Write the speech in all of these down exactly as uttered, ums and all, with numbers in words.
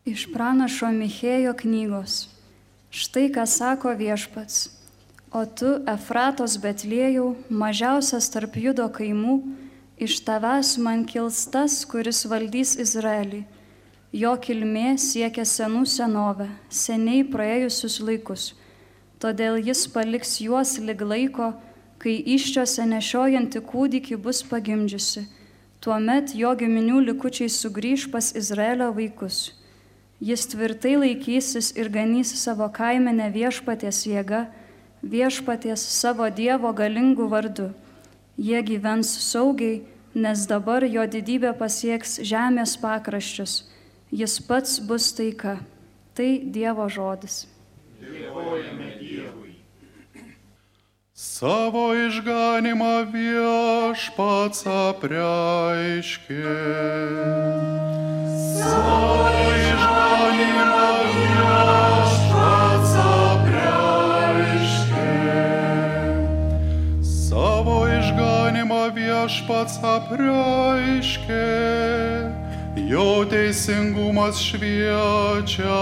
Iš pranašo Michėjo knygos. Štai ką sako Viešpats. O tu, Efratos Betliejau, mažiausias tarp Judo kaimų, iš tavęs man kils tas, kuris valdys Izraelį. Jo kilmė siekia senų senovę, seniai praėjusius laikus. Todėl jis paliks juos lig laiko, kai įsčiose nešiojanti kūdikį bus pagimdžiusi. Tuomet jo giminių likučiai sugrįž pas Izraelio vaikus. Jis tvirtai laikysis ir ganys savo kaimenę viešpaties jėga, viešpaties savo Dievo galingų vardu. Jie gyvens saugiai, nes dabar jo didybė pasieks žemės pakraščius. Jis pats bus taika. Tai Dievo žodis. Dėkojame Dievui. Savo išganimą Viešpats apreiškė. Savo išganimą Viešpats apreiškė. Savo išganimą Viešpats apreiškė. Jo teisingumas šviečia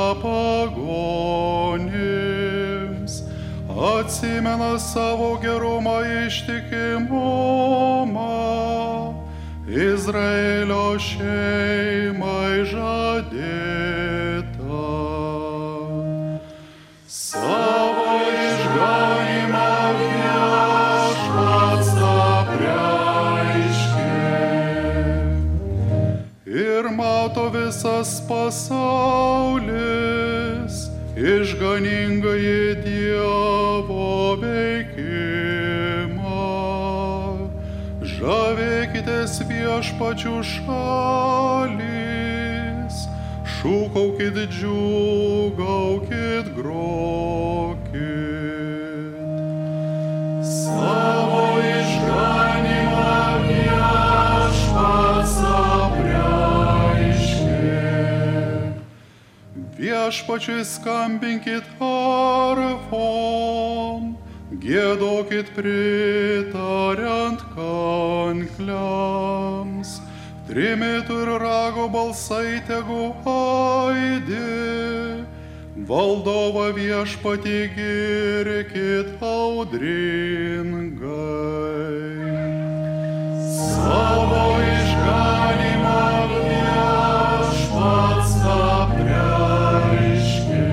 pagonims. Atsimena savo gerumą ištikimumą, Izraelio šeimai žadėta. Savo išganimą Viešpats apreiškė. Ir mato visas pasaulis, išganingąjį Dievo veikimą. Žavėkitės Viešpačiu šalys, šūkaukit, džiūgaukit, grokit. Savo išganimą Viešpats apreiškė. Viešpačiui skambinkit arfom, giedokit pritariant kankliams. Trimitų ir rago balsai tegu aidi, valdovą Viešpatį girkit audringai. Savo išganimą Viešpats apreiškė.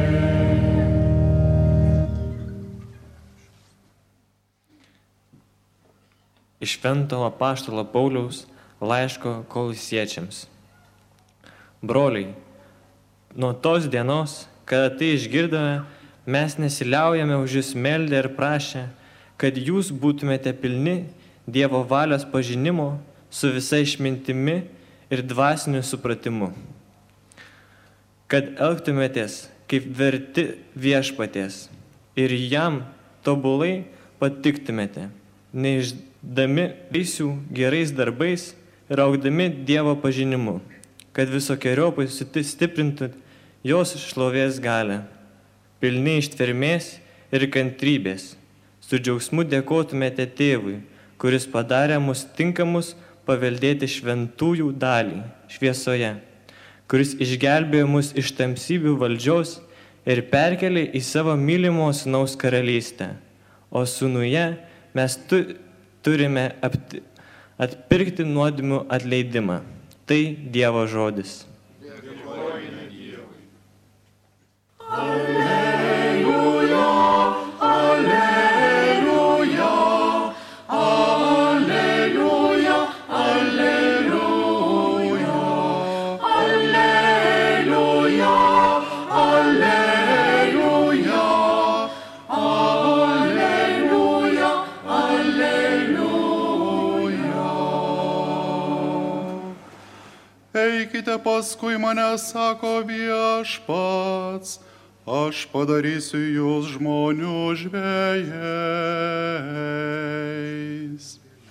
Iš Šventojo apaštalo Pauliaus laiško Kolosiečiams. Broliai, nuo tos dienos, kada tai išgirdome, mes nesiliaujame už jūs meldę ir prašę, kad jūs būtumėte pilni Dievo valios pažinimo su visa išmintimi ir dvasiniu supratimu. Kad elgtumėtės kaip verti Viešpaties ir jam tobulai patiktumėte, neišdami vaisių gerais darbais ir augdami Dievo pažinimu, kad visokiojopai stiprintų jos šlovės galią, pilni ištvermės ir kantrybės. Su džiaugsmu dėkotumėte Tėvui, kuris padarė mus tinkamus paveldėti šventųjų dalį šviesoje, kuris išgelbėjo mus iš tamsybių valdžios ir perkelė į savo mylimo sūnaus karalystę. O sūnuje mes tu, turime apti, atpirkti nuodėmių atleidimą. Tai Dievo žodis. Dėkojame Dievui. Alleluja, alleluja, alleluja, alleluja, alleluja, alleluja, alleluja, alleluja. Eikite paskui mane, sako Viešpats, aš padarysiu jūs žmonių žvejais.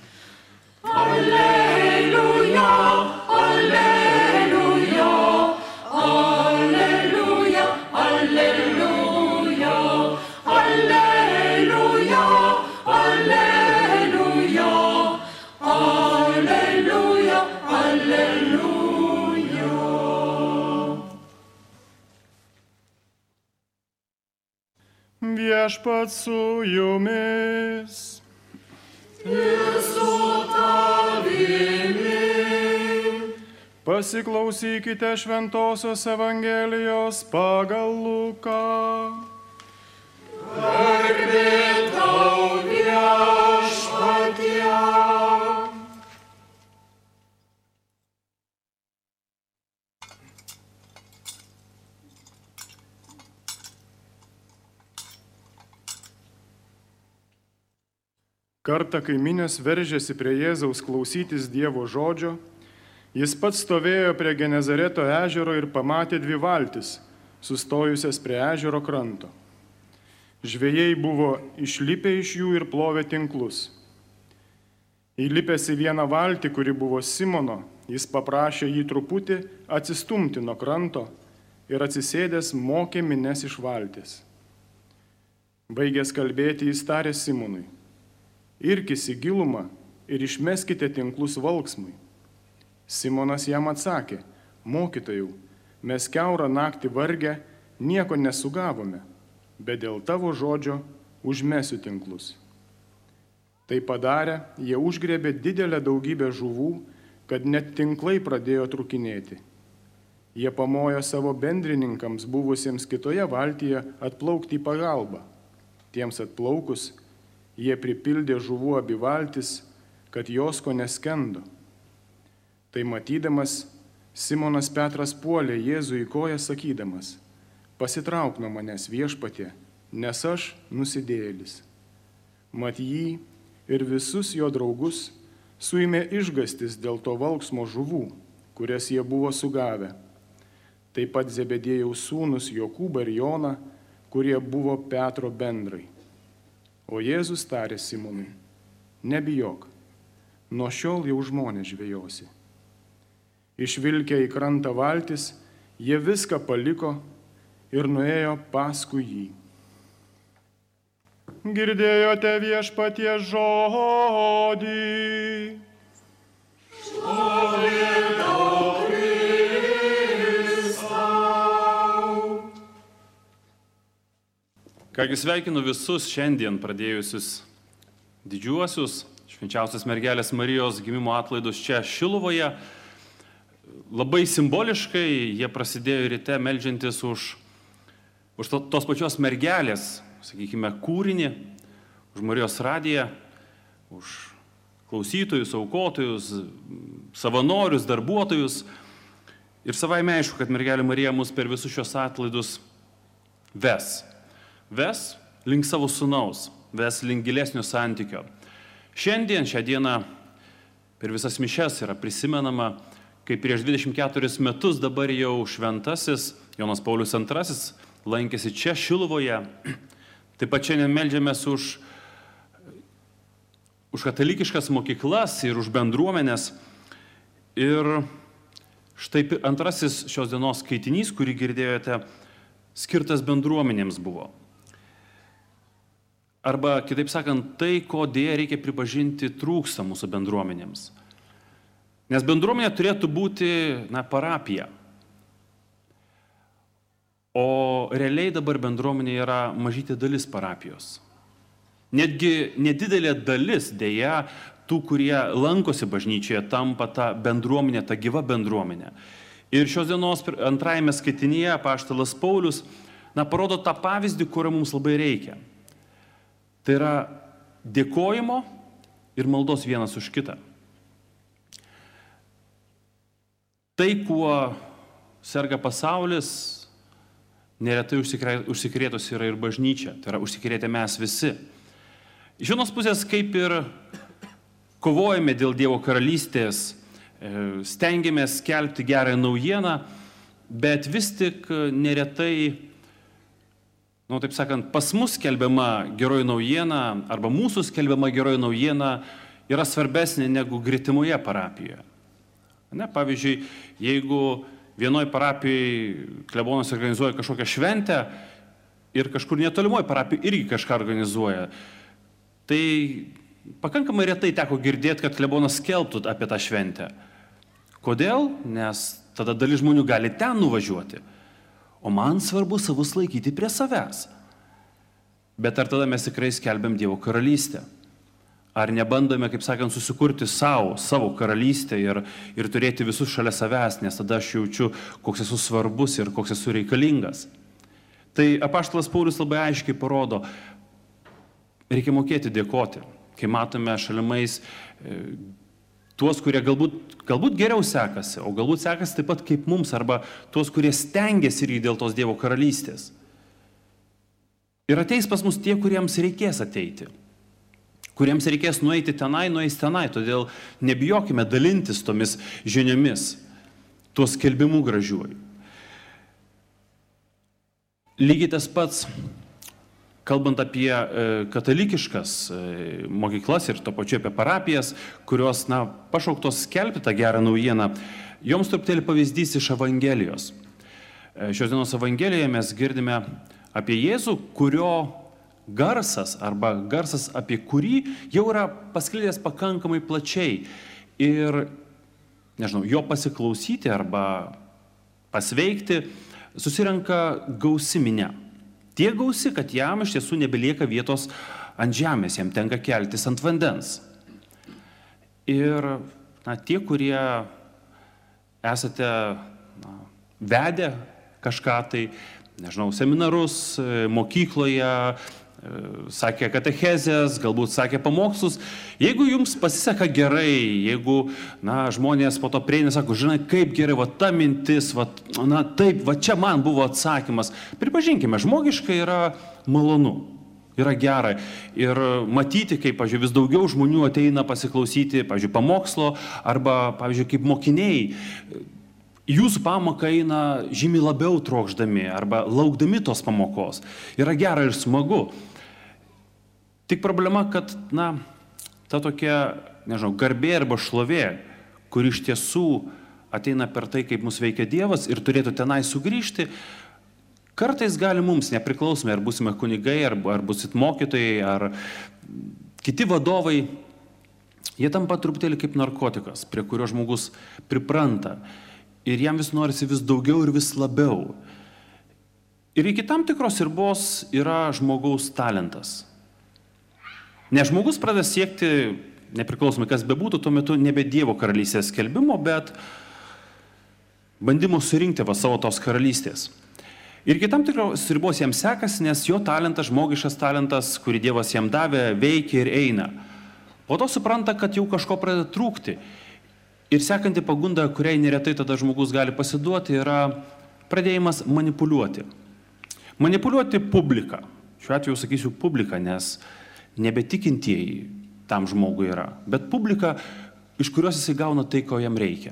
Alleluja, alleluja, alleluja, alleluja, alleluja, alleluja, alleluja, alleluja. Viešpats su jumis. Ir su tavimi. Pasiklausykite Šventosios Evangelijos pagal Luką. Garbė tau, Viešpatie. Kartą kaimynės veržėsi prie Jėzaus klausytis Dievo žodžio. Jis pats stovėjo prie Genezareto ežero ir pamatė dvi valtis, sustojusias prie ežero kranto. Žvejai buvo išlipę iš jų ir plovė tinklus. Įlipęs į vieną valtį, kuri buvo Simono, jis paprašė jį truputį atsistumti nuo kranto ir atsisėdęs mokė mines iš valties. Baigęs kalbėti, jis tarė Simonui: Irkis į gilumą ir išmeskite tinklus valksmui. Simonas jam atsakė: Mokytojau, mes kiaurą naktį vargę, nieko nesugavome, bet dėl tavo žodžio užmesiu tinklus. Tai padarę, jie užgriebė didelę daugybę žuvų, kad net tinklai pradėjo trukinėti. Jie pamojo savo bendrininkams buvusiems kitoje valtyje atplaukti į pagalbą. Tiems atplaukus, jie pripildė žuvų abi valtis, kad jos ko neskendo. Tai matydamas, Simonas Petras puolė Jėzų į koją sakydamas: Pasitrauk nuo manęs, Viešpatie, nes aš nusidėjėlis. Mat jį ir visus jo draugus suėmė išgąstis dėl to valksmo žuvų, kurias jie buvo sugavę. Taip pat Zebediejaus sūnus Jokūbą ir Joną, kurie buvo Petro bendrai. O Jėzus tarė Simonui: Nebijok, nuo šiol jau žmonės žvejosi. Išvilkę į krantą valtis, jie viską paliko ir nuėjo paskui jį. Girdėjote Viešpaties žodį. Šlovė tau, Kristau. Kągi, sveikinu visus šiandien pradėjusius didžiuosius švenčiausios mergelės Marijos gimimo atlaidus čia Šiluvoje. Labai simboliškai jie prasidėjo ryte meldžiantis už, už to, tos pačios mergelės, sakykime, kūrinį, už Marijos radiją, už klausytojus, aukotojus, savanorius, darbuotojus. Ir savaime aišku, kad mergelė Marija mus per visus šios atlaidus ves. Ves link savo sūnaus, ves link gilesnio santykio. Šiandien, šią dieną per visas mišias yra prisimenama, kaip prieš dvidešimt keturis metus dabar jau šventasis Jonas Paulius antrasis lankėsi čia Šiluvoje. Taip pat šiandien meldžiamės už, už katalikiškas mokyklas ir už bendruomenės. Ir štai antrasis šios dienos skaitinys, kurį girdėjote, skirtas bendruomenėms buvo. Arba, kitaip sakant, tai, ko dėja reikia pripažinti trūksta mūsų bendruomenėms. Nes bendruomenė turėtų būti, na, parapija. O realiai dabar bendruomenė yra mažytė dalis parapijos. Netgi nedidelė dalis, dėja, tų, kurie lankosi bažnyčioje, tampa ta bendruomenė, ta gyva bendruomenė. Ir šios dienos antrajame skaitinyje apaštalas Paulius, na, parodo tą pavyzdį, kurio mums labai reikia. Tai yra dėkojimo ir maldos vienas už kitą. Tai, kuo serga pasaulis, neretai užsikrėtus yra ir bažnyčia, tai yra užsikrėtę mes visi. Iš vienos pusės, kaip ir kovojame dėl Dievo karalystės, stengiamės skelbti gerą naujieną, bet vis tik neretai, nu, taip sakant, pas mus skelbiama geroji naujiena arba mūsų skelbiama geroji naujiena yra svarbesnė negu gretimoje parapijoje. Ne, pavyzdžiui, jeigu vienoj parapijai klebonas organizuoja kažkokią šventę ir kažkur netolimoje parapijoje irgi kažką organizuoja, tai pakankamai retai teko girdėti, kad klebonas skelbtų apie tą šventę. Kodėl? Nes tada dalis žmonių gali ten nuvažiuoti. O man svarbu savus laikyti prie savęs. Bet ar tada mes tikrai skelbiam Dievo karalystę? Ar nebandome, kaip sakant, susikurti savo, savo karalystę ir, ir turėti visus šalia savęs, nes tada aš jaučiu, koks esu svarbus ir koks esu reikalingas. Tai apaštalas Paulius labai aiškiai parodo, reikia mokėti dėkoti, kai matome šalimais e, tuos, kurie galbūt, galbūt geriau sekasi, o galbūt sekasi taip pat kaip mums, arba tuos, kurie stengiasi irgi dėl tos Dievo karalystės. Ir ateis pas mus tie, kuriems reikės ateiti, kuriems reikės nueiti tenai, nueis tenai, todėl nebijokime dalintis tomis žiniomis, tuo skelbimu gražiuoju. Lygiai tas pats, kalbant apie katalikiškas mokyklas ir to pačiu apie parapijas, kurios, na, pašauktos skelbti tą gerą naujieną, joms truputėlį pavyzdys iš Evangelijos. Šios dienos Evangelijoje mes girdime apie Jėzų, kurio garsas arba garsas, apie kurį jau yra pasklidęs pakankamai plačiai. Ir, nežinau, jo pasiklausyti arba pasveikti susirenka gausi minia. Tiek gausi, kad jam iš tiesų nebelieka vietos ant žemės, jam tenka keltis ant vandens. Ir na, tie, kurie esate na, vedę kažką tai, nežinau, seminarus, mokykloje, sakė katechezės, galbūt sakė pamokslus. Jeigu jums pasiseka gerai, jeigu na, žmonės po to prieina, sako, žinai, kaip gerai, va ta mintis, va, na taip, va čia man buvo atsakymas. Pripažinkime, žmogiškai yra malonu, yra gera. Ir matyti, kaip, pavyzdžiui, vis daugiau žmonių ateina pasiklausyti, pavyzdžiui, pamokslo, arba, pavyzdžiui, kaip mokiniai, jūsų pamoką eina žymiai labiau trokšdami arba laukdami tos pamokos. Yra gera ir smagu. Tik problema, kad, na, ta tokia, nežinau, garbė arba šlovė, kuri iš tiesų ateina per tai, kaip mus veikia Dievas ir turėtų tenai sugrįžti, kartais gali mums, nepriklausomai, ar būsime kunigai, ar, ar busit mokytojai, ar kiti vadovai, jie tampa truputėlį kaip narkotikas, prie kurio žmogus pripranta. Ir jam vis norisi vis daugiau ir vis labiau. Ir iki tam tikros ribos yra žmogaus talentas. Nes žmogus pradeda siekti, nepriklausomai kas bebūtų, tuo metu nebe Dievo karalystės skelbimo, bet bandymo surinkti va savo tos karalystės. Ir iki tam tikros ribos jam sekasi, nes jo talentas, žmogiškas talentas, kurį Dievas jam davė, veikia ir eina. Po to supranta, kad jau kažko pradeda trūkti. Ir sekanti pagunda, kuriai neretai tada žmogus gali pasiduoti, yra pradėjimas manipuliuoti. Manipuliuoti publiką. Šiuo atveju sakysiu publiką, nes nebetikintieji tam žmogui yra. Bet publika, iš kurios jis gauna tai, ko jam reikia.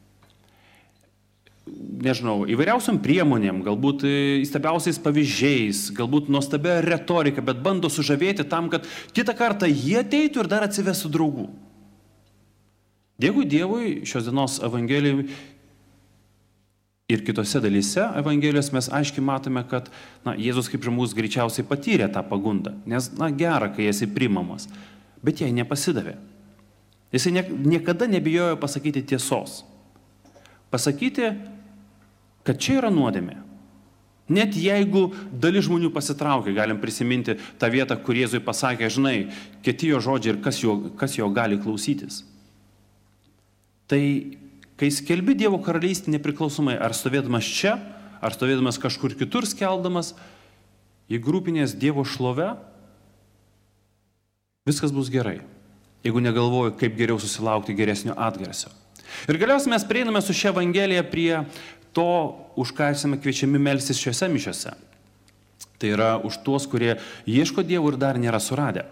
Nežinau, įvairiausiam priemonėm, galbūt įstabiausiais pavyzdžiais, galbūt nuostabia retorika, bet bando sužavėti tam, kad kitą kartą jie ateitų ir dar atsivestų draugų. Dėkui Dievui, šios dienos Evangelijai ir kitose dalyse Evangelijos mes aiškiai matome, kad na, Jėzus kaip žmogus greičiausiai patyrė tą pagundą, nes na, gera, kai esi priimamas, bet jai nepasidavė. Jisai ne, niekada nebijojo pasakyti tiesos. Pasakyti, kad čia yra nuodėmė. Net jeigu dalis žmonių pasitraukia, galim prisiminti tą vietą, kur Jėzui pasakė, žinai, kiti jo žodžiai ir kas jo, kas jo gali klausytis. Tai, kai skelbi Dievo karalystę nepriklausomai, ar stovėdamas čia, ar stovėdamas kažkur kitur skeldamas, jeigu rūpinės Dievo šlove, viskas bus gerai. Jeigu negalvoju, kaip geriau susilaukti geresnio atgarsio. Ir galiausiai mes prieiname su šia Evangelija prie to, už ką esame kviečiami melstis šiuose mišiuose. Tai yra už tuos, kurie ieško Dievo ir dar nėra suradę.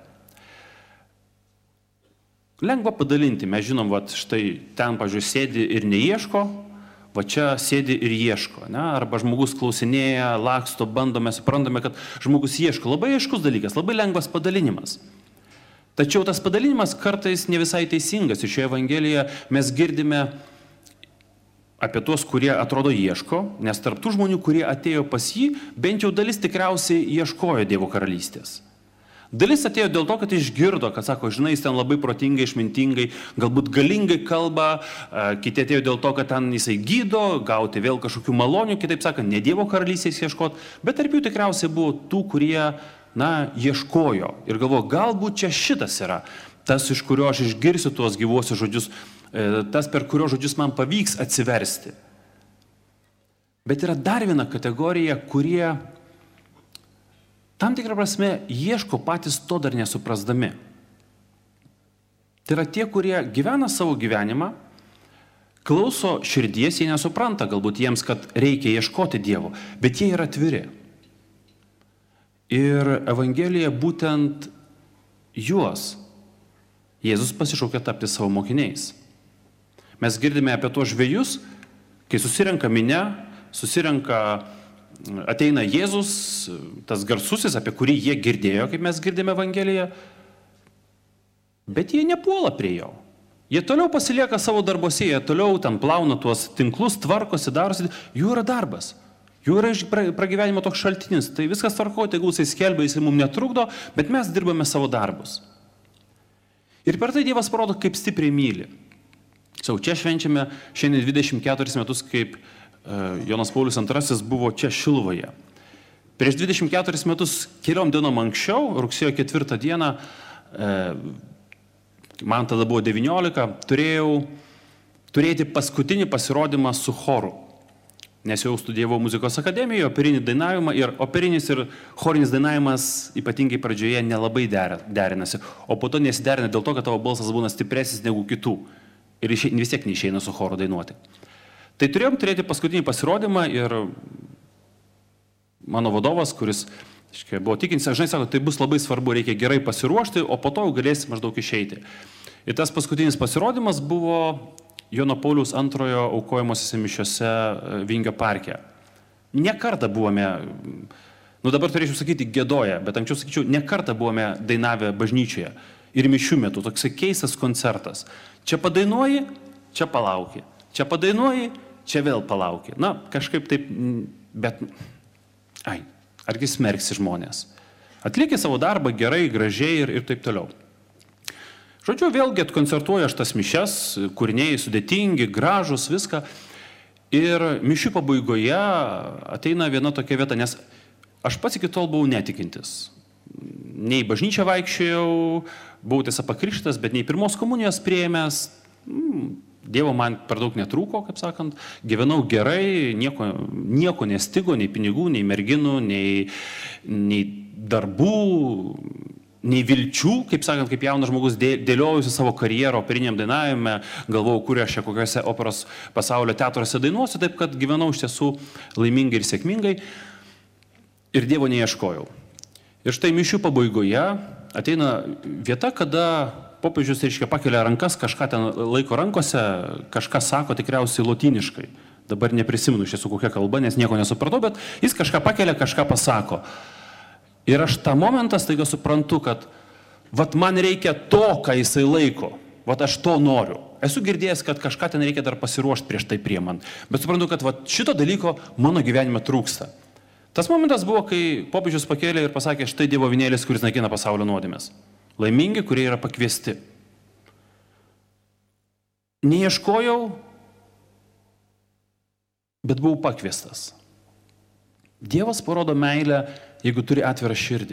Lengva padalinti, mes žinom, va, štai ten, pažiūrėjau, sėdi ir neieško, va čia sėdi ir ieško, ne? Arba žmogus klausinėja, laksto, bandome, suprantame, kad žmogus ieško. Labai aiškus dalykas, labai lengvas padalinimas. Tačiau tas padalinimas kartais ne visai teisingas. Ir šioje Evangelijoje mes girdime apie tuos, kurie atrodo ieško, nes tarp tų žmonių, kurie atėjo pas jį, bent jau dalis tikriausiai ieškojo Dievo karalystės. Dalis atėjo dėl to, kad išgirdo, kad sako, žinai, jis ten labai protingai, išmintingai, galbūt galingai kalba, kiti atėjo dėl to, kad ten jisai gydo, gauti vėl kažkokių malonių, kitaip sakant, ne Dievo karalystės ieškot, bet tarp jų tikriausiai buvo tų, kurie na, ieškojo ir galvojo, galbūt čia šitas yra, tas, iš kurio aš išgirsiu tuos gyvuosius žodžius, tas, per kurio žodžius man pavyks atsiversti. Bet yra dar viena kategorija, kurie tam tikrą prasme ieško patys to dar nesuprasdami. Tai yra tie, kurie gyvena savo gyvenimą, klauso širdies, jie nesupranta galbūt jiems, kad reikia ieškoti Dievo, bet jie yra atviri. Ir Evangelija būtent juos Jėzus pasišaukė tapti savo mokiniais. Mes girdime apie tuos žvejus, kai susirenka minia, susirenka, ateina Jėzus, tas garsusis, apie kurį jie girdėjo, kaip mes girdime Evangeliją, bet jie nepuola prie jo. Jie toliau pasilieka savo darbose, jie toliau ten plauna tuos tinklus, tvarkosi, darosi, jų yra darbas. Jų yra pragyvenimo toks šaltinis, tai viskas tvarko, tegul jisai skelbia, jisai mums netrukdo, bet mes dirbame savo darbus. Ir per tai Dievas parodo, kaip stipriai myli. Sau, čia švenčiame šiandien dvidešimt keturis metus, kaip uh, Jonas Paulius antrasis buvo čia Šiluvoje. Prieš dvidešimt keturis metus, keliom dienom anksčiau, rugsėjo ketvirtą dieną, uh, man tada buvo devyniolika, turėjau turėti paskutinį pasirodymą su choru. Nes jau studijavau muzikos akademijoje, operinį dainavimą ir operinis ir chorinis dainavimas ypatingai pradžioje nelabai derinasi, o po to nesiderina dėl to, kad tavo balsas būna stipresnis negu kitų ir vis tiek neišeina su choru dainuoti. Tai turėjom turėti paskutinį pasirodymą ir mano vadovas, kuris iškai, buvo tikintis, žinai, sako, tai bus labai svarbu, reikia gerai pasiruošti, o po to jau galėsi maždaug išeiti. Ir tas paskutinis pasirodymas buvo Jono Pauliaus antrojo aukojamosiose mišiose Vingio parke. Ne kartą buvome, nu dabar turėčiau sakyti, gėdoję, bet anksčiau sakyčiau, ne kartą buvome dainavę bažnyčioje ir mišių metu, toksai keistas koncertas. Čia padainuoji, čia palauki, čia padainuoji, čia vėl palauki. Na, kažkaip taip, bet, ai, argi smerksi žmonės. Atlieki savo darbą gerai, gražiai ir, ir taip toliau. Žodžiu, vėlgi atkoncertuoju aš tas mišias, kūriniai sudėtingi, gražus, viską. Ir mišių pabaigoje ateina viena tokia vieta, nes aš pats iki tol buvau netikintis. Nei bažnyčią vaikščiojau, buvau tiesa pakrikštytas, bet nei pirmos komunijos priėmęs. Dievo man per daug netrūko, kaip sakant. Gyvenau gerai, nieko, nieko nestigo, nei pinigų, nei merginų, nei, nei darbų, nei vilčių, kaip sakant, kaip jaunas žmogus dėliojusi savo karjerą operiniam dainavime, galvojau, kur aš čia kokiuose operos pasaulio teatruose dainuosiu, taip kad gyvenau iš tiesų laimingai ir sėkmingai ir Dievo neieškojau. Ir štai mišių pabaigoje ateina vieta, kada popiežius, reiškia, pakelia rankas, kažką ten laiko rankose, kažką sako tikriausiai lotyniškai. Dabar neprisimenu iš tiesų kokia kalba, nes nieko nesupratau, bet jis kažką pakelia, kažką pasako. Ir aš tą momentą staiga suprantu, kad vat man reikia to, ką jisai laiko, vat aš to noriu. Esu girdėjęs, kad kažką ten reikia dar pasiruošti prieš tai priimant, bet suprantu, kad vat šito dalyko mano gyvenime trūksta. Tas momentas buvo, kai popiežius pakėlė ir pasakė, štai Dievo avinėlis, kuris naikina pasaulio nuodėmes. Laimingi, kurie yra pakviesti. Neieškojau, bet buvau pakviestas. Dievas parodo meilę, jeigu turi atvirą širdį.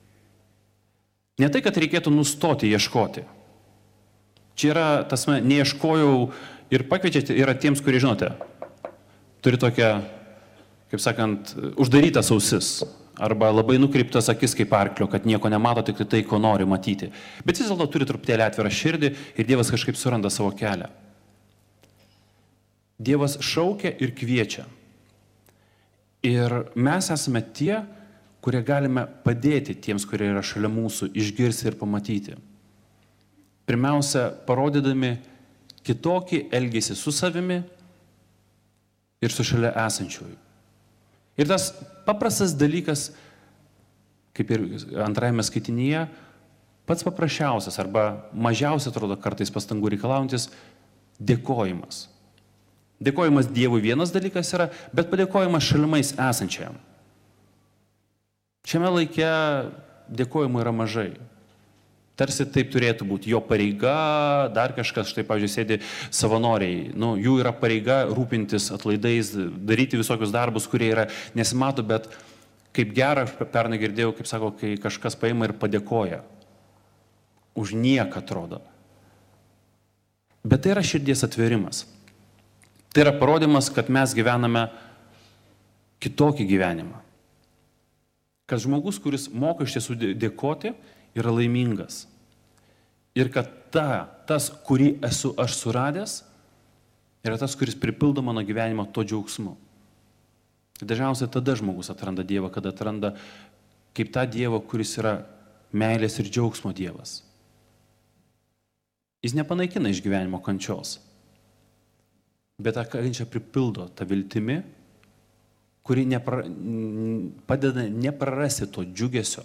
Ne tai, kad reikėtų nustoti ieškoti. Čia yra, tas me, neieškojau ir pakviečiate, yra tiems, kurie, žinote, turi tokią, kaip sakant, uždarytas ausis, arba labai nukreiptas akis kaip arklio, kad nieko nemato, tik tai, ko nori matyti. Bet vis dėlto turi truputėlį atvirą širdį ir Dievas kažkaip suranda savo kelią. Dievas šaukia ir kviečia. Ir mes esame tie, kurie galime padėti tiems, kurie yra šalia mūsų, išgirsti ir pamatyti. Pirmiausia, parodydami kitokį elgesį su savimi ir su šalia esančiųjų. Ir tas paprastas dalykas, kaip ir antrajame skaitinyje, pats paprasčiausias arba mažiausiai atrodo kartais pastangų reikalaujantis dėkojimas. Dėkojimas Dievui vienas dalykas yra, bet padėkojimas šalimais esančiam. Šiame laike dėkojimų yra mažai. Tarsi taip turėtų būti jo pareiga, dar kažkas, štai, pavyzdžiui, sėdi savanoriai. Nu, jų yra pareiga rūpintis atlaidais, daryti visokius darbus, kurie yra nesimato, bet Kaip gera, aš pernai girdėjau, kaip sako, kai kažkas paima ir padėkoja. Už nieką atrodo. Bet tai yra širdies atverimas. Tai yra parodymas, kad mes gyvename kitokį gyvenimą. Kad žmogus, kuris moka iš tiesų dėkoti, yra laimingas. Ir kad ta, tas, kurį esu aš suradęs, yra tas, kuris pripildo mano gyvenimą to džiaugsmu. Dažniausiai tada žmogus atranda Dievą, kada atranda kaip tą Dievą, kuris yra meilės ir džiaugsmo Dievas. Jis nepanaikina iš gyvenimo kančios, bet tą kančią pripildo tą viltimi, kuri nepra, padeda neprarasti to džiugesio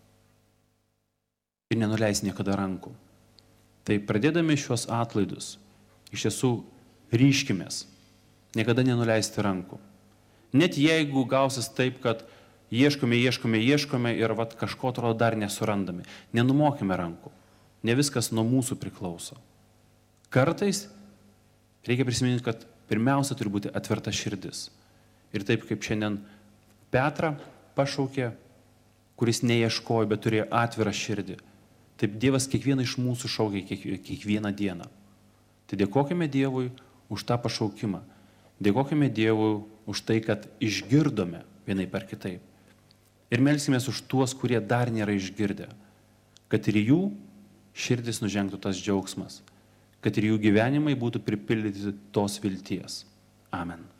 ir nenuleis niekada rankų. Tai pradėdami šios atlaidus, iš tiesų ryškimės, niekada nenuleisti rankų. Net jeigu gausis taip, kad ieškome, ieškome, ieškome ir vat, kažko atrodo dar nesurandame, nenumokime rankų. Ne viskas nuo mūsų priklauso. Kartais reikia prisiminti, kad pirmiausia turi būti atverta širdis. Ir taip kaip šiandien Petrą pašaukė, kuris neieškojo, bet turėjo atvirą širdį. Taip Dievas kiekvieną iš mūsų šaukia kiekvieną dieną. Tai dėkokime Dievui už tą pašaukimą. Dėkokime Dievui už tai, kad išgirdome vienai per kitaip. Ir melskime už tuos, kurie dar nėra išgirdę. Kad ir jų širdis nužengtų tas džiaugsmas. Kad ir jų gyvenimai būtų pripildyti tos vilties. Amen.